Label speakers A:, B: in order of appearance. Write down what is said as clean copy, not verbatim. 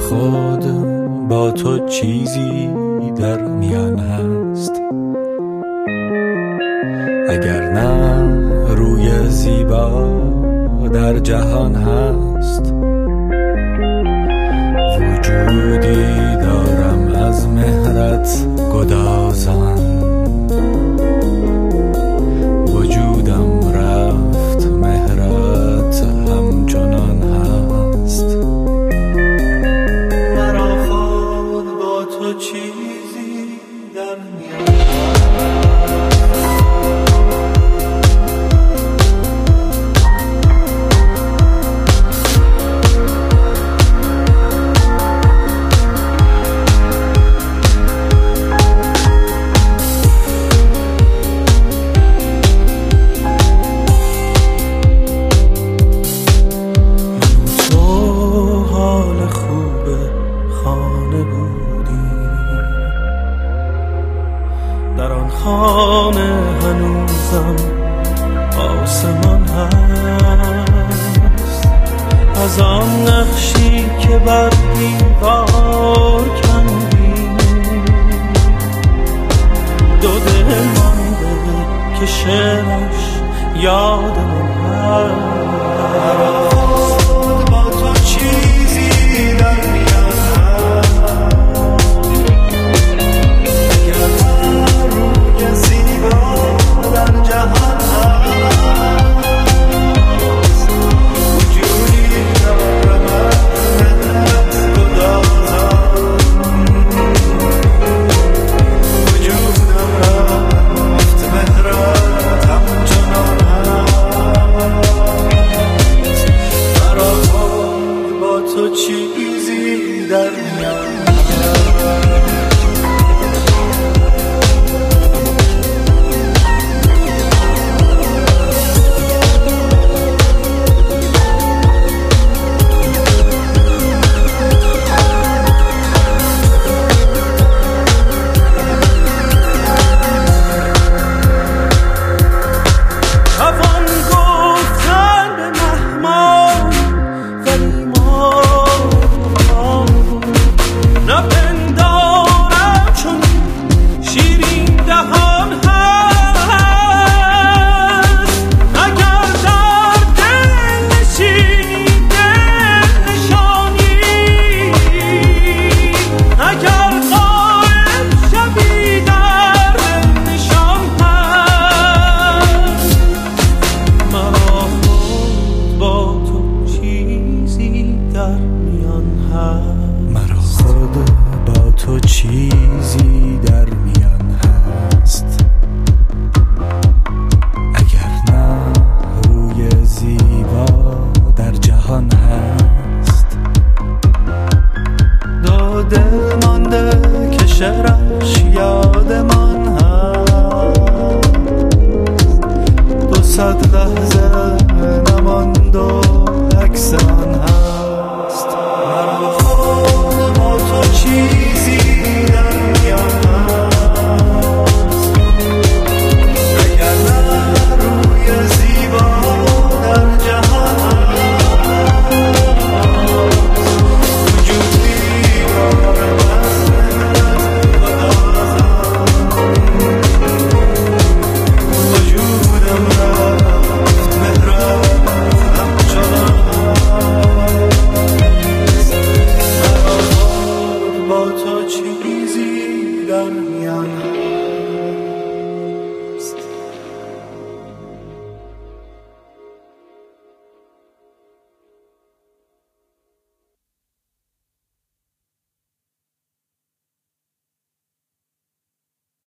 A: خود با تو چیزی در میان هست، اگر نه روی زیبا در جهان هست. وجودی دارم از مهرت گدازان، وجودم رفت مهرت همچنان هست. مرا خود با تو چیزی در میان در آن خانه هنوزم آسمان هست، از آن نقشی که بر دیوار کندیم دو دل مانده که شعرش یادم هست. با تو چیزی در تو چیزی در میان چیزی در میان هست، اگر نه روی زیبا در جهان هست. دو دل مانده که شعرش یادمان هست، 200